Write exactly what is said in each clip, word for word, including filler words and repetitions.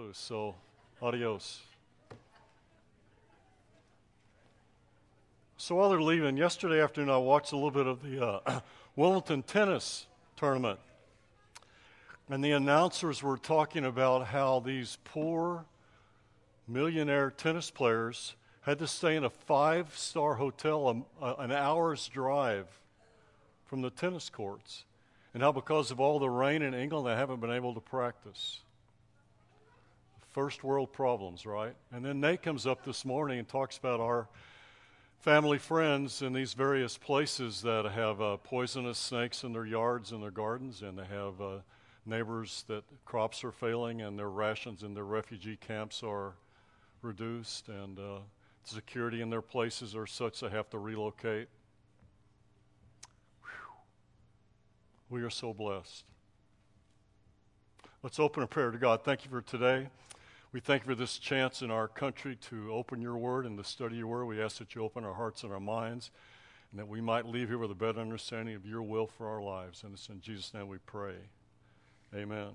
loose. So, adios. So while they're leaving, yesterday afternoon I watched a little bit of the uh, Wilmington tennis tournament. And the announcers were talking about how these poor millionaire tennis players had to stay in a five-star hotel a, a, an hour's drive from the tennis courts. And how because of all the rain in England, they haven't been able to practice. First world problems, right? And then Nate comes up this morning and talks about our family friends in these various places that have uh, poisonous snakes in their yards and their gardens, and they have uh, neighbors that crops are failing and their rations in their refugee camps are reduced, and uh, security in their places are such they have to relocate. Whew. We are so blessed. Let's open a prayer to God. Thank you for today. We thank you for this chance in our country to open your word and to study your word. We ask that you open our hearts and our minds and that we might leave here with a better understanding of your will for our lives. And it's in Jesus' name we pray. Amen.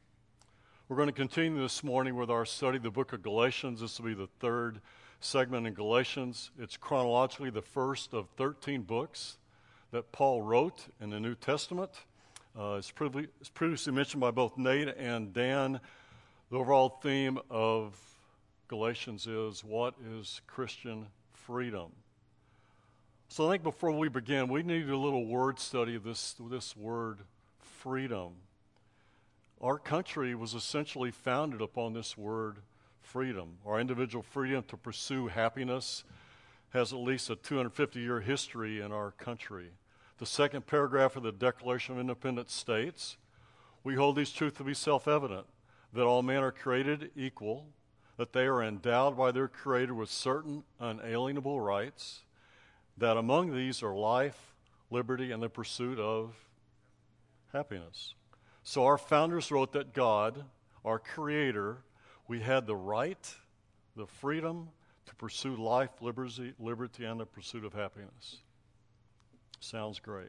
We're going to continue this morning with our study of the book of Galatians. This will be the third segment in Galatians. It's chronologically the first of thirteen books that Paul wrote in the New Testament. Uh, it's, previously, it's previously mentioned by both Nate and Dan. The overall theme of Galatians is, what is Christian freedom? So I think before we begin, we need a little word study of this, this word freedom. Our country was essentially founded upon this word freedom. Our individual freedom to pursue happiness has at least a two hundred fifty year history in our country. The second paragraph of the Declaration of Independence states, we hold these truths to be self-evident, that all men are created equal, that they are endowed by their Creator with certain unalienable rights, that among these are life, liberty, and the pursuit of happiness. So our founders wrote that God, our Creator, we had the right, the freedom to pursue life, liberty, liberty, and the pursuit of happiness. Sounds great.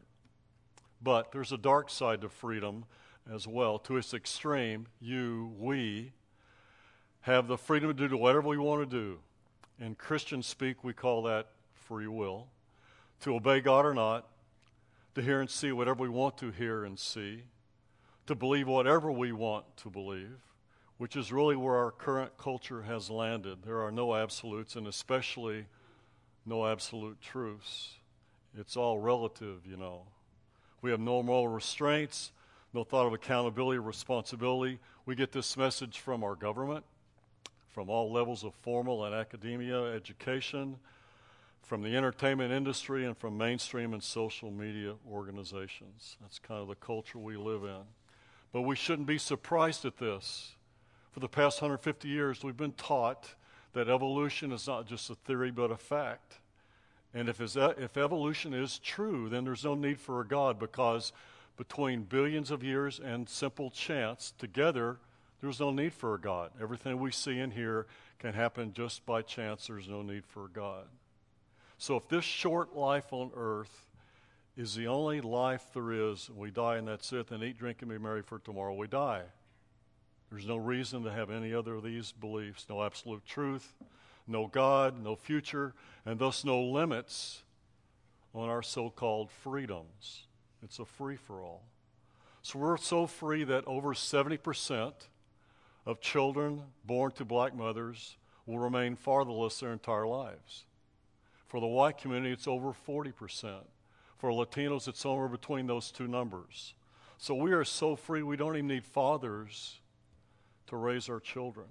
But there's a dark side to freedom as well. To its extreme, you, we, have the freedom to do whatever we want to do. In Christian speak, we call that free will. To obey God or not, to hear and see whatever we want to hear and see, to believe whatever we want to believe, which is really where our current culture has landed. There are no absolutes, and especially no absolute truths. It's all relative, you know. We have no moral restraints, no thought of accountability or responsibility. We get this message from our government, from all levels of formal and academia education, from the entertainment industry, and from mainstream and social media organizations. That's kind of the culture we live in. But we shouldn't be surprised at this. For the past one hundred fifty years, we've been taught that evolution is not just a theory but a fact. And if, if evolution is true, then there's no need for a God, because between billions of years and simple chance, together, there's no need for a God. Everything we see and hear can happen just by chance. There's no need for a God. So if this short life on earth is the only life there is, we die and that's it, then eat, drink, and be merry, for tomorrow we die. There's no reason to have any other of these beliefs. No absolute truth, no God, no future, and thus no limits on our so-called freedoms. It's a free-for-all. So we're so free that over seventy percent of children born to black mothers will remain fatherless their entire lives. For the white community, it's over forty percent. For Latinos, it's somewhere between those two numbers. So we are so free we don't even need fathers to raise our children.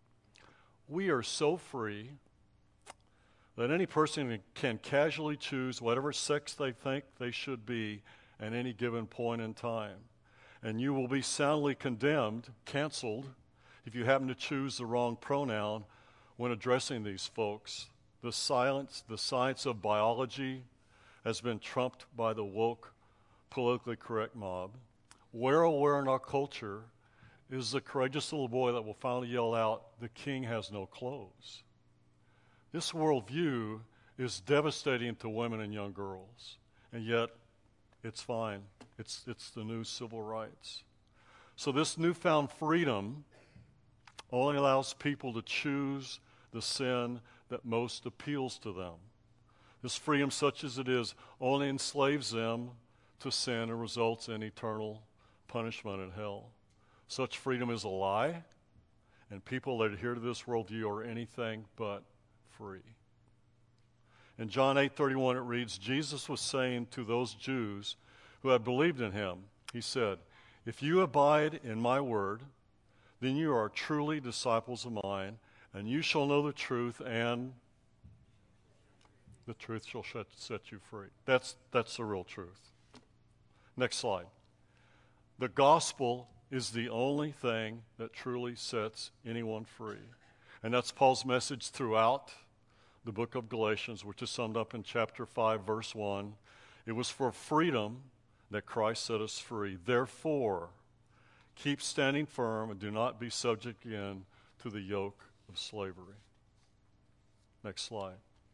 We are so free that any person can casually choose whatever sex they think they should be at any given point in time. And you will be soundly condemned, canceled, if you happen to choose the wrong pronoun when addressing these folks. The science, the science of biology has been trumped by the woke, politically correct mob. Where, oh, where in our culture is the courageous little boy that will finally yell out, "The king has no clothes"? This worldview is devastating to women and young girls, and yet it's fine. It's, it's the new civil rights. So this newfound freedom only allows people to choose the sin that most appeals to them. This freedom, such as it is, only enslaves them to sin and results in eternal punishment in hell. Such freedom is a lie, and people that adhere to this worldview are anything but free. In John eight thirty-one it reads, Jesus was saying to those Jews who had believed in him, he said, "If you abide in my word, then you are truly disciples of mine, and you shall know the truth, and the truth shall set you free." That's, that's the real truth. Next slide. The gospel is the only thing that truly sets anyone free. And that's Paul's message throughout the book of Galatians, which is summed up in chapter five, verse one. It was for freedom that Christ set us free. Therefore, keep standing firm and do not be subject again to the yoke of slavery. Next slide.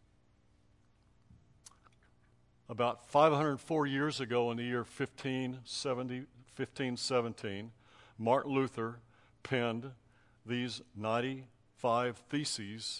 About five hundred four years ago, in the year fifteen seventeen, Martin Luther penned these ninety-five theses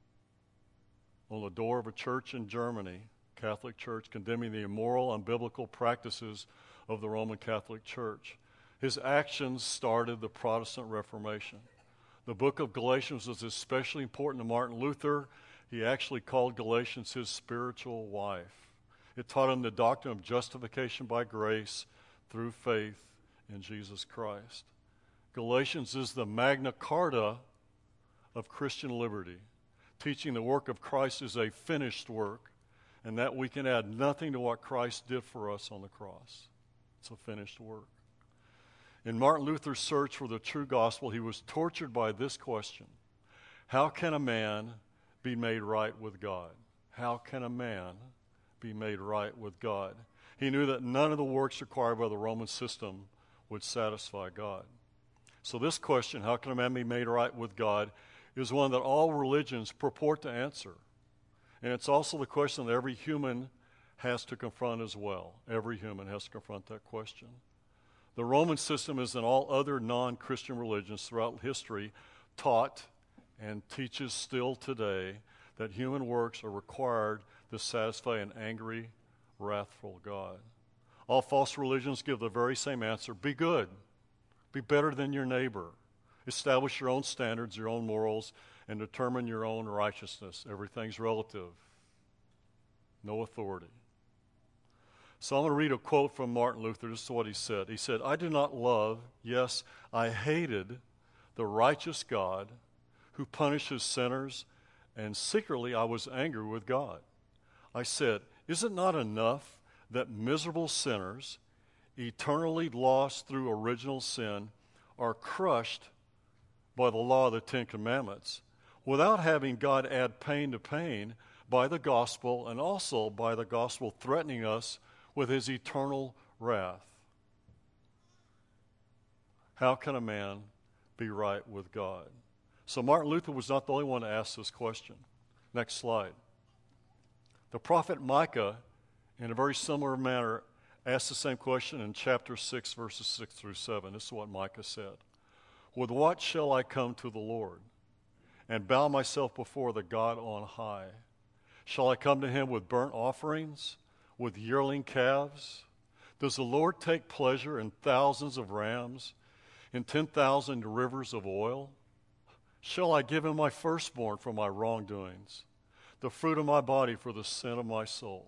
on the door of a church in Germany, Catholic church, condemning the immoral, unbiblical practices of the Roman Catholic Church. His actions started the Protestant Reformation. The book of Galatians was especially important to Martin Luther. He actually called Galatians his spiritual wife. It taught him the doctrine of justification by grace through faith in Jesus Christ. Galatians is the Magna Carta of Christian liberty, teaching the work of Christ is a finished work, and that we can add nothing to what Christ did for us on the cross. It's a finished work. In Martin Luther's search for the true gospel, he was tortured by this question: how can a man be made right with God? How can a man be made right with God? He knew that none of the works required by the Roman system would satisfy God. So this question, how can a man be made right with God, is one that all religions purport to answer. And it's also the question that every human has to confront as well. Every human has to confront that question. The Roman system, as in all other non-Christian religions throughout history, taught and teaches still today that human works are required to satisfy an angry, wrathful God. All false religions give the very same answer: be good, be better than your neighbor, establish your own standards, your own morals, and determine your own righteousness. Everything's relative, no authority. So I'm going to read a quote from Martin Luther. This is what he said. He said, "I do not love, yes, I hated the righteous God who punishes sinners, and secretly I was angry with God. I said, is it not enough that miserable sinners, eternally lost through original sin, are crushed by the law of the Ten Commandments, without having God add pain to pain by the gospel, and also by the gospel threatening us with his eternal wrath? How can a man be right with God?" So Martin Luther was not the only one to ask this question. Next slide. The prophet Micah, in a very similar manner, asked the same question in chapter six, verses six through seven. This is what Micah said. "With what shall I come to the Lord and bow myself before the God on high? Shall I come to him with burnt offerings, with yearling calves? Does the Lord take pleasure in thousands of rams, in ten thousand rivers of oil? Shall I give him my firstborn for my wrongdoings, the fruit of my body for the sin of my soul?"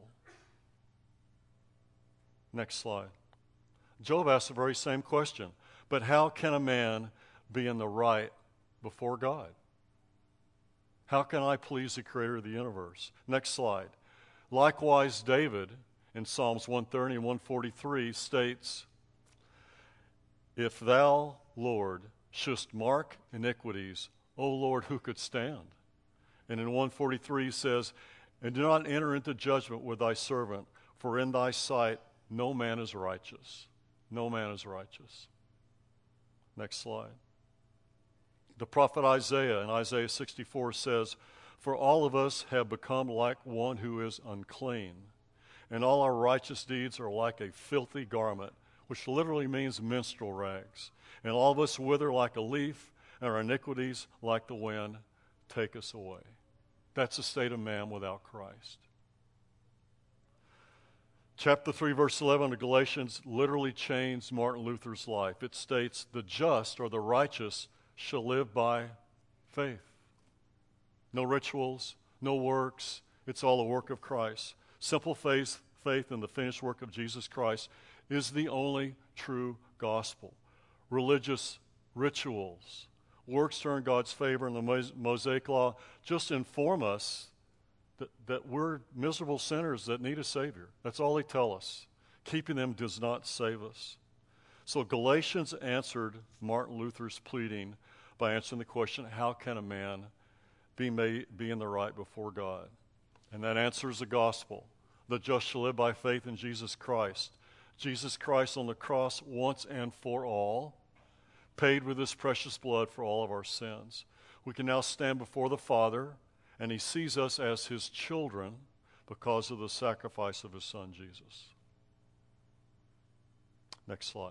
Next slide. Job asked the very same question. But how can a man be in the right before God? How can I please the creator of the universe? Next slide. Likewise, David in Psalms one thirty and one forty-three states, "If thou, Lord, shouldst mark iniquities, O Lord, who could stand?" And in one forty-three says, "And do not enter into judgment with thy servant, for in thy sight no man is righteous." No man is righteous. Next slide. The prophet Isaiah in Isaiah sixty-four says, "For all of us have become like one who is unclean, and all our righteous deeds are like a filthy garment," which literally means menstrual rags. "And all of us wither like a leaf, and our iniquities, like the wind, take us away. That's the state of man without Christ. Chapter three, verse eleven of Galatians literally changed Martin Luther's life. It states, the just or the righteous shall live by faith. No rituals, no works. It's all the work of Christ. Simple faith, faith in the finished work of Jesus Christ is the only true gospel. Religious rituals, works to earn God's favor in the Mosaic Law just inform us that, that we're miserable sinners that need a Savior. That's all they tell us. Keeping them does not save us. So Galatians answered Martin Luther's pleading by answering the question, how can a man be, made, be in the right before God? And that answer is the gospel. The just shall live by faith in Jesus Christ. Jesus Christ on the cross once and for all paid with his precious blood for all of our sins. We can now stand before the Father, and he sees us as his children because of the sacrifice of his Son, Jesus. Next slide.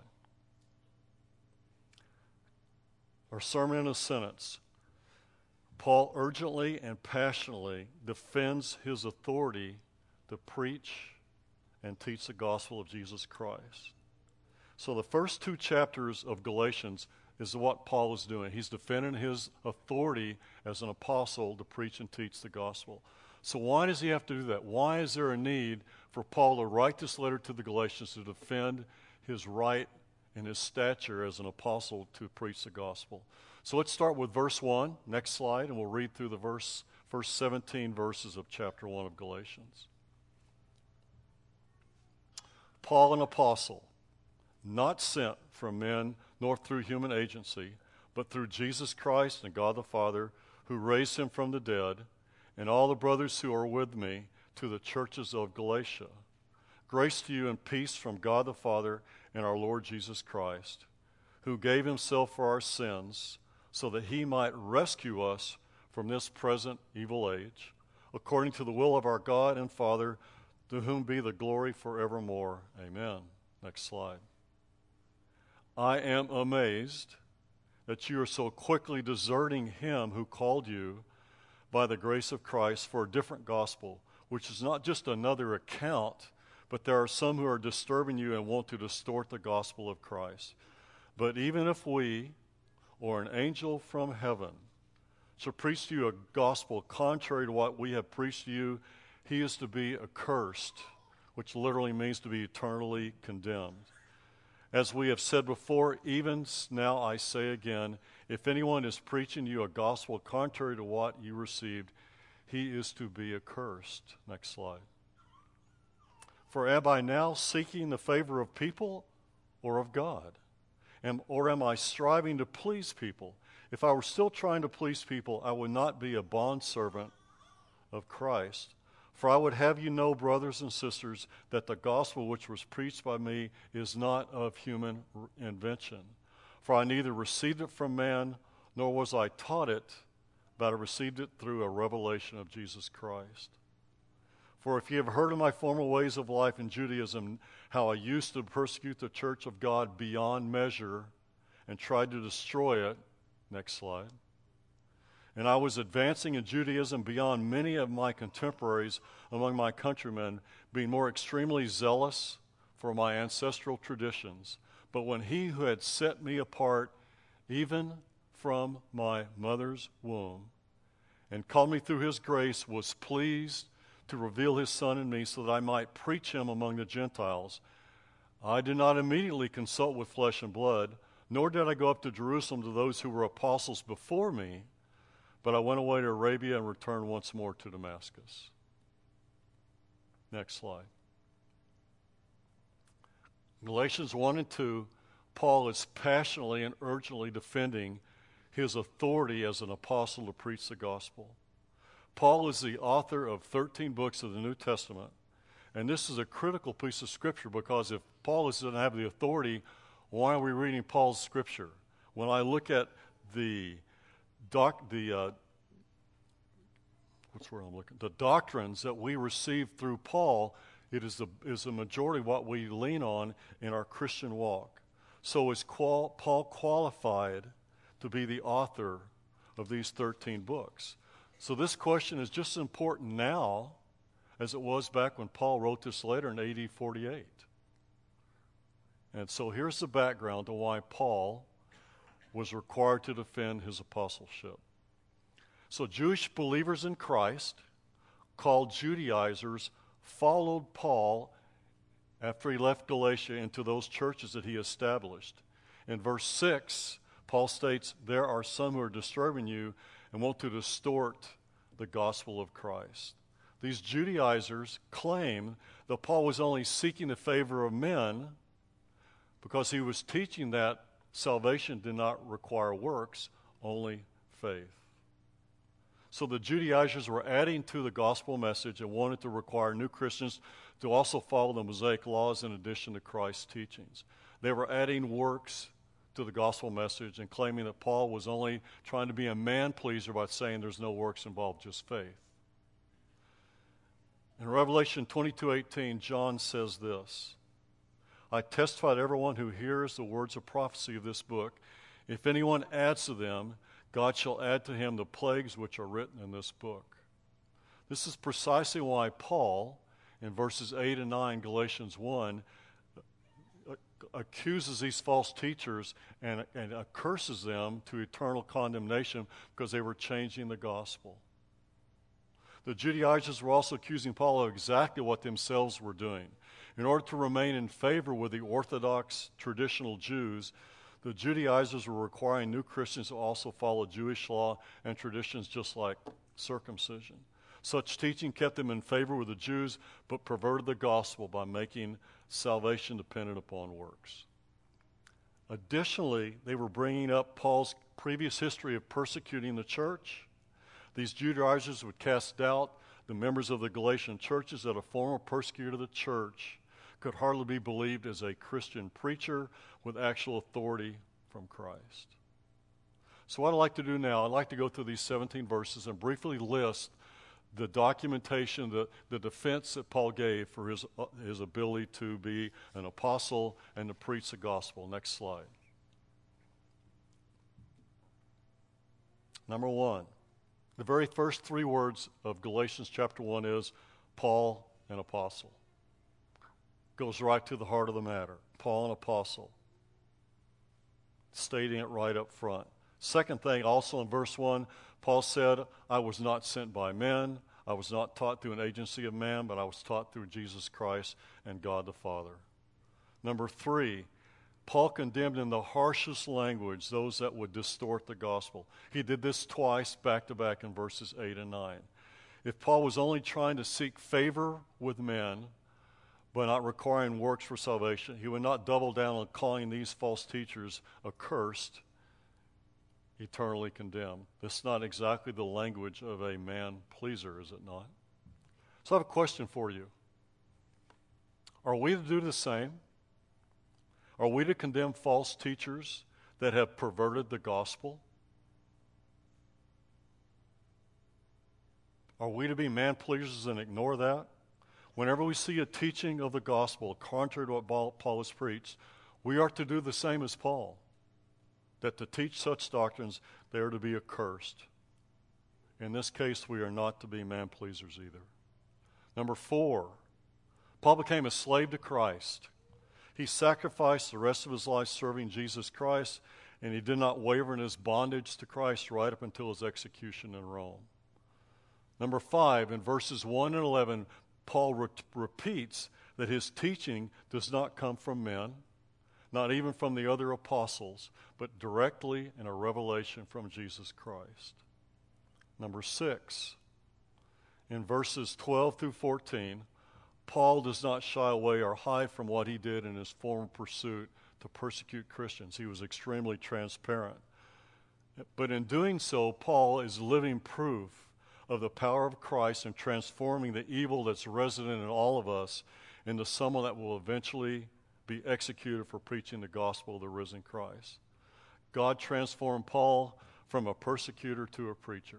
Our sermon in a sentence. Paul urgently and passionately defends his authority to preach and teach the gospel of Jesus Christ. So the first two chapters of Galatians is what Paul is doing. He's defending his authority as an apostle to preach and teach the gospel. So why does he have to do that? Why is there a need for Paul to write this letter to the Galatians to defend his right and his stature as an apostle to preach the gospel? So let's start with verse one, next slide, and we'll read through the verse, first seventeen verses of chapter one of Galatians. Paul, an apostle, not sent from men nor through human agency, but through Jesus Christ and God the Father, who raised him from the dead, and all the brothers who are with me, to the churches of Galatia. Grace to you and peace from God the Father and our Lord Jesus Christ, who gave himself for our sins, so that he might rescue us from this present evil age, according to the will of our God and Father, to whom be the glory forevermore. Amen. Next slide. I am amazed that you are so quickly deserting him who called you by the grace of Christ for a different gospel, which is not just another account, but there are some who are disturbing you and want to distort the gospel of Christ. But even if we, or an angel from heaven, shall preach to you a gospel contrary to what we have preached to you, he is to be accursed, which literally means to be eternally condemned. As we have said before, even now I say again, if anyone is preaching you a gospel contrary to what you received, he is to be accursed. Next slide. For am I now seeking the favor of people or of God? Am, or am I striving to please people? If I were still trying to please people, I would not be a bondservant of Christ. For I would have you know, brothers and sisters, that the gospel which was preached by me is not of human invention. For I neither received it from man, nor was I taught it, but I received it through a revelation of Jesus Christ. For if you have heard of my former ways of life in Judaism, how I used to persecute the church of God beyond measure and tried to destroy it, next slide. And I was advancing in Judaism beyond many of my contemporaries among my countrymen, being more extremely zealous for my ancestral traditions. But when he who had set me apart, even from my mother's womb, and called me through his grace, was pleased to reveal his Son in me so that I might preach him among the Gentiles, I did not immediately consult with flesh and blood, nor did I go up to Jerusalem to those who were apostles before me, but I went away to Arabia and returned once more to Damascus. Next slide. Galatians one and two, Paul is passionately and urgently defending his authority as an apostle to preach the gospel. Paul is the author of thirteen books of the New Testament, and this is a critical piece of scripture because if Paul doesn't have the authority, why are we reading Paul's scripture? When I look at the doc, the uh, what's where I'm looking, the doctrines that we receive through Paul, it is the is the majority of what we lean on in our Christian walk. So is qual, Paul qualified to be the author of these thirteen books. So this question is just as important now as it was back when Paul wrote this letter in A D forty-eight. And so here's the background to why Paul was required to defend his apostleship. So Jewish believers in Christ, called Judaizers, followed Paul after he left Galatia into those churches that he established. In verse six, Paul states, there are some who are disturbing you and want to distort the gospel of Christ. These Judaizers claim that Paul was only seeking the favor of men because he was teaching that salvation did not require works, only faith. So the Judaizers were adding to the gospel message and wanted to require new Christians to also follow the Mosaic laws in addition to Christ's teachings. They were adding works to the gospel message and claiming that Paul was only trying to be a man-pleaser by saying there's no works involved, just faith. In Revelation twenty-two eighteen, John says this, I testify to everyone who hears the words of prophecy of this book. If anyone adds to them, God shall add to him the plagues which are written in this book. This is precisely why Paul, in verses eight and nine, Galatians one, accuses these false teachers and, and curses them to eternal condemnation because they were changing the gospel. The Judaizers were also accusing Paul of exactly what themselves were doing. In order to remain in favor with the Orthodox traditional Jews, the Judaizers were requiring new Christians to also follow Jewish law and traditions just like circumcision. Such teaching kept them in favor with the Jews, but perverted the gospel by making salvation dependent upon works. Additionally, they were bringing up Paul's previous history of persecuting the church. These Judaizers would cast doubt the members of the Galatian churches that a former persecutor of the church could hardly be believed as a Christian preacher with actual authority from Christ. So what I'd like to do now, I'd like to go through these seventeen verses and briefly list the documentation, the, the defense that Paul gave for his, uh, his ability to be an apostle and to preach the gospel. Next slide. Number one, the very first three words of Galatians chapter one is Paul, an apostle. Goes right to the heart of the matter. Paul, an apostle. Stating it right up front. Second thing, also in verse one, Paul said, I was not sent by men. I was not taught through an agency of man, but I was taught through Jesus Christ and God the Father. Number three, Paul condemned in the harshest language those that would distort the gospel. He did this twice, back to back, in verses eight and nine. If Paul was only trying to seek favor with men, but not requiring works for salvation, he would not double down on calling these false teachers accursed, eternally condemned. This is not exactly the language of a man-pleaser, is it not? So I have a question for you. Are we to do the same? Are we to condemn false teachers that have perverted the gospel? Are we to be man-pleasers and ignore that? Whenever we see a teaching of the gospel contrary to what Paul has preached, we are to do the same as Paul, that to teach such doctrines, they are to be accursed. In this case, we are not to be man-pleasers either. Number four, Paul became a slave to Christ. He sacrificed the rest of his life serving Jesus Christ, and he did not waver in his bondage to Christ right up until his execution in Rome. Number five, in verses one and eleven, Paul re- repeats that his teaching does not come from men, not even from the other apostles, but directly in a revelation from Jesus Christ. Number six, in verses twelve through fourteen, Paul does not shy away or hide from what he did in his former pursuit to persecute Christians. He was extremely transparent. But in doing so, Paul is living proof of the power of Christ in transforming the evil that's resident in all of us into someone that will eventually be executed for preaching the gospel of the risen Christ. God transformed Paul from a persecutor to a preacher.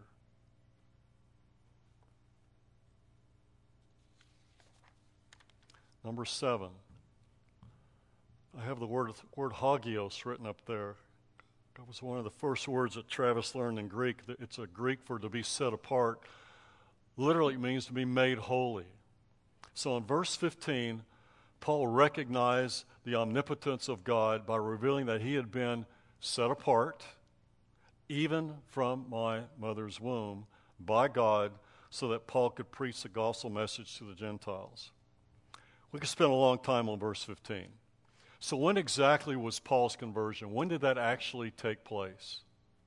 Number seven, I have the word, word hagios written up there. That was one of the first words that Travis learned in Greek. It's a Greek for to be set apart. Literally, it means to be made holy. So in verse fifteen, Paul recognized the omnipotence of God by revealing that he had been set apart, even from my mother's womb, by God, so that Paul could preach the gospel message to the Gentiles. We could spend a long time on verse fifteen. So when exactly was Paul's conversion? When did that actually take place?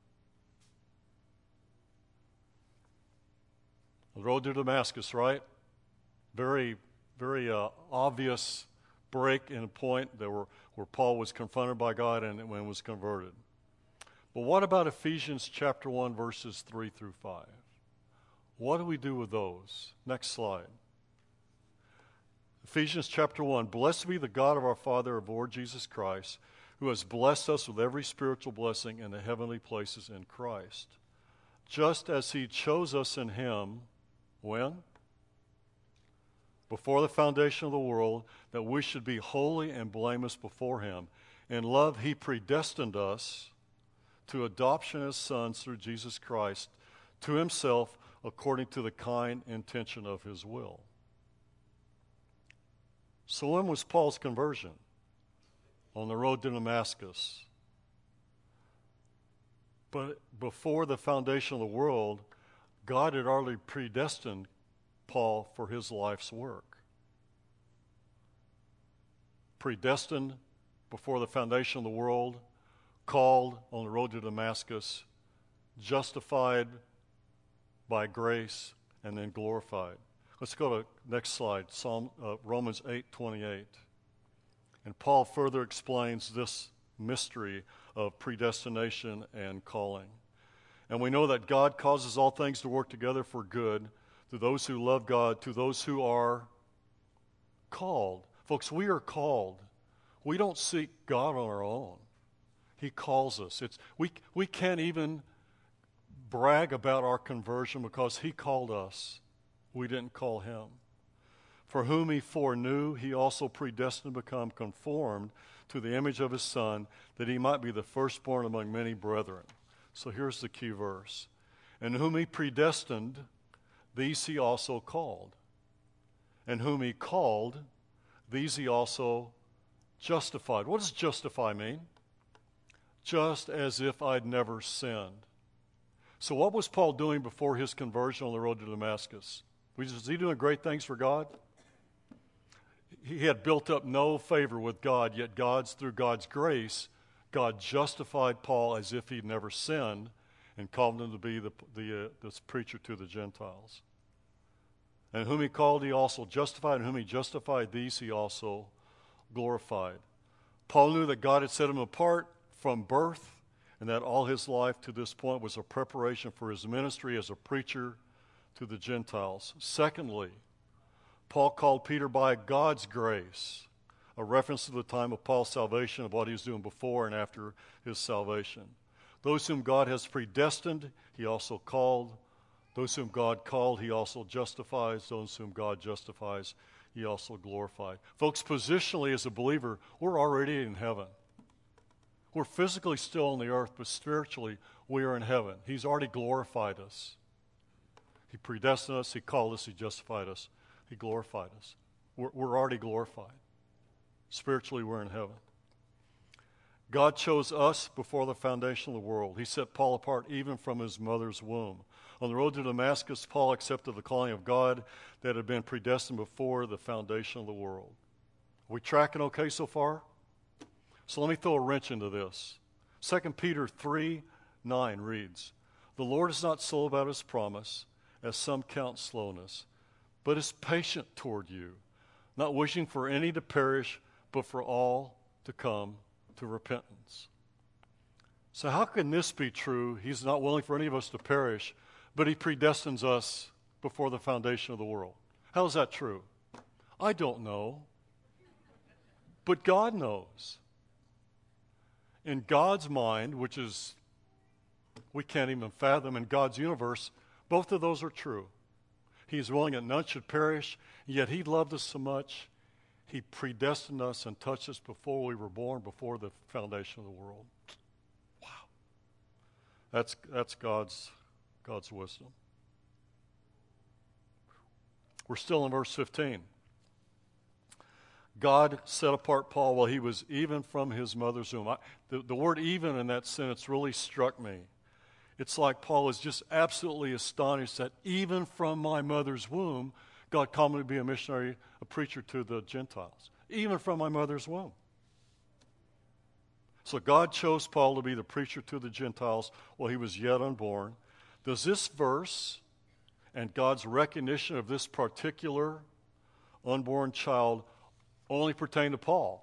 The road to Damascus, right? Very, very uh, obvious break in a point that were, where Paul was confronted by God and when was converted. But what about Ephesians chapter one, verses three through five? What do we do with those? Next slide. Ephesians chapter one, blessed be the God of our Father, of Lord Jesus Christ, who has blessed us with every spiritual blessing in the heavenly places in Christ, just as he chose us in him, when? Before the foundation of the world, that we should be holy and blameless before him. In love, he predestined us to adoption as sons through Jesus Christ, to himself, according to the kind intention of his will. So when was Paul's conversion? On the road to Damascus. But before the foundation of the world, God had already predestined Paul for his life's work. Predestined before the foundation of the world, called on the road to Damascus, justified by grace, and then glorified. Let's go to next slide, Psalm uh, Romans eight twenty-eight. And Paul further explains this mystery of predestination and calling. And we know that God causes all things to work together for good to those who love God, to those who are called. Folks, we are called. We don't seek God on our own. He calls us. It's we we can't even brag about our conversion because he called us. We didn't call him. For whom he foreknew, he also predestined to become conformed to the image of his Son, that he might be the firstborn among many brethren. So here's the key verse. And whom he predestined, these he also called. And whom he called, these he also justified. What does justify mean? Just as if I'd never sinned. So what was Paul doing before his conversion on the road to Damascus? Was he doing great things for God? He had built up no favor with God, yet God's through God's grace, God justified Paul as if he'd never sinned and called him to be the, the uh, this preacher to the Gentiles. And whom he called, he also justified, and whom he justified, these he also glorified. Paul knew that God had set him apart from birth, and that all his life to this point was a preparation for his ministry as a preacher to the Gentiles. Secondly, Paul called Peter by God's grace, a reference to the time of Paul's salvation, of what he was doing before and after his salvation. Those whom God has predestined, he also called. Those whom God called, he also justifies. Those whom God justifies, he also glorified. Folks, positionally as a believer, we're already in heaven. We're physically still on the earth, but spiritually we are in heaven. He's already glorified us. He predestined us, he called us, he justified us, he glorified us. We're, we're already glorified. Spiritually, we're in heaven. God chose us before the foundation of the world. He set Paul apart even from his mother's womb. On the road to Damascus, Paul accepted the calling of God that had been predestined before the foundation of the world. Are we tracking okay so far? So let me throw a wrench into this. Second Peter three nine reads, the Lord is not slow about his promise, as some count slowness, but is patient toward you, not wishing for any to perish, but for all to come to repentance. So how can this be true? He's not willing for any of us to perish, but he predestines us before the foundation of the world. How is that true? I don't know, but God knows. In God's mind, which is, we can't even fathom, in God's universe, both of those are true. He is willing that none should perish, yet he loved us so much, he predestined us and touched us before we were born, before the foundation of the world. Wow. That's, that's God's, God's wisdom. We're still in verse fifteen. God set apart Paul while he was even from his mother's womb. I, the, the word even in that sentence really struck me. It's like Paul is just absolutely astonished that even from my mother's womb, God called me to be a missionary, a preacher to the Gentiles. Even from my mother's womb. So God chose Paul to be the preacher to the Gentiles while he was yet unborn. Does this verse and God's recognition of this particular unborn child only pertain to Paul?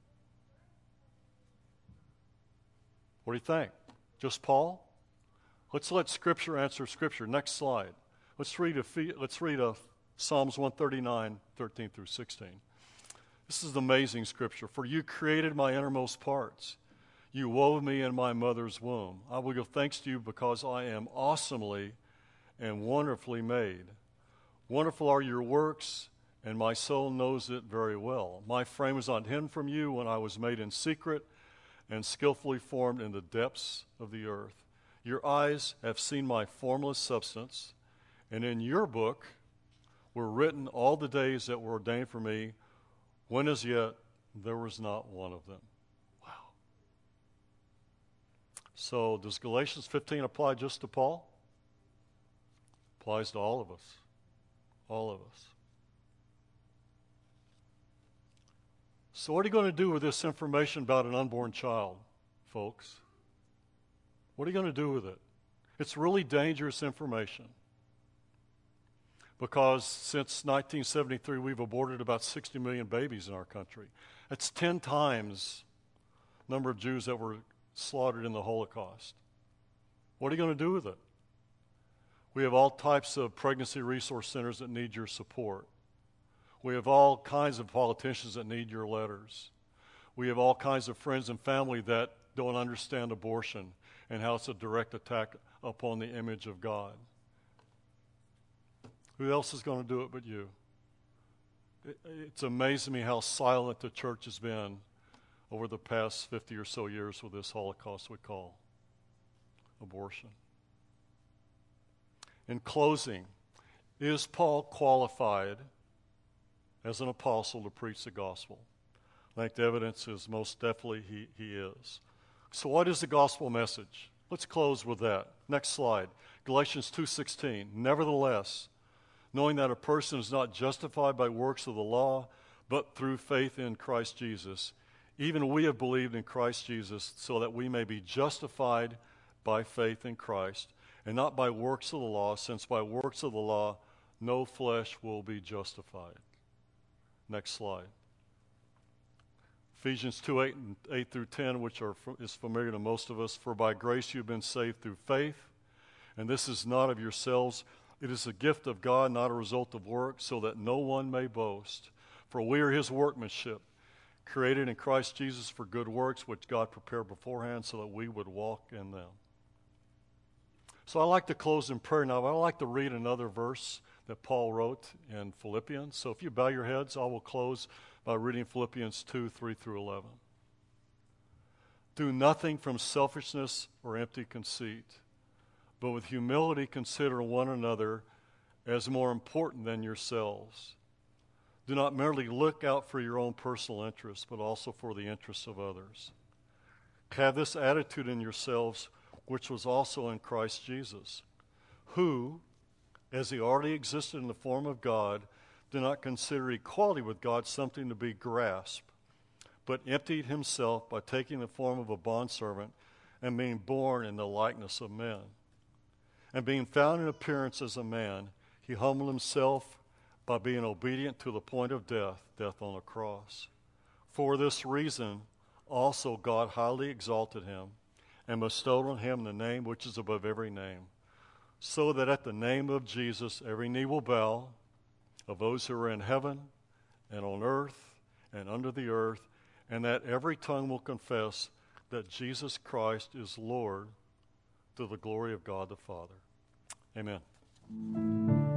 What do you think? Just Paul? Let's let Scripture answer Scripture. Next slide. Let's read a, let's read a Psalms one thirty-nine, thirteen through sixteen. This is amazing Scripture. For you created my innermost parts. You wove me in my mother's womb. I will give thanks to you because I am awesomely and wonderfully made. Wonderful are your works, and my soul knows it very well. My frame was not hidden from you when I was made in secret and skillfully formed in the depths of the earth. Your eyes have seen my formless substance, and in your book were written all the days that were ordained for me, when as yet there was not one of them. Wow. So does Galatians fifteen apply just to Paul? Applies to all of us. All of us. So what are you going to do with this information about an unborn child, folks? What are you going to do with it? It's really dangerous information because since nineteen seventy-three, we've aborted about sixty million babies in our country. That's ten times the number of Jews that were slaughtered in the Holocaust. What are you going to do with it? We have all types of pregnancy resource centers that need your support. We have all kinds of politicians that need your letters. We have all kinds of friends and family that don't understand abortion and how it's a direct attack upon the image of God. Who else is going to do it but you? It, it's amazing me how silent the church has been over the past fifty or so years with this Holocaust we call abortion. In closing, is Paul qualified as an apostle to preach the gospel? I think the evidence is most definitely he, he is. So what is the gospel message? Let's close with that. Next slide. Galatians two sixteen. Nevertheless, knowing that a person is not justified by works of the law, but through faith in Christ Jesus, even we have believed in Christ Jesus so that we may be justified by faith in Christ, and not by works of the law, since by works of the law no flesh will be justified. Next slide. Ephesians two, eight, and eight through ten, which are, is familiar to most of us. For by grace you've been saved through faith, and this is not of yourselves. It is a gift of God, not a result of work, so that no one may boast. For we are his workmanship, created in Christ Jesus for good works, which God prepared beforehand so that we would walk in them. So I like to close in prayer now, but I'd like to read another verse that Paul wrote in Philippians. So if you bow your heads, I will close by reading Philippians two, three through eleven. Do nothing from selfishness or empty conceit, but with humility consider one another as more important than yourselves. Do not merely look out for your own personal interests, but also for the interests of others. Have this attitude in yourselves, which was also in Christ Jesus, who, as he already existed in the form of God, did not consider equality with God something to be grasped, but emptied himself by taking the form of a bondservant and being born in the likeness of men. And being found in appearance as a man, he humbled himself by being obedient to the point of death, death on a cross. For this reason, also God highly exalted him and bestowed on him the name which is above every name, so that at the name of Jesus every knee will bow, of those who are in heaven and on earth and under the earth, and that every tongue will confess that Jesus Christ is Lord, to the glory of God the Father. Amen.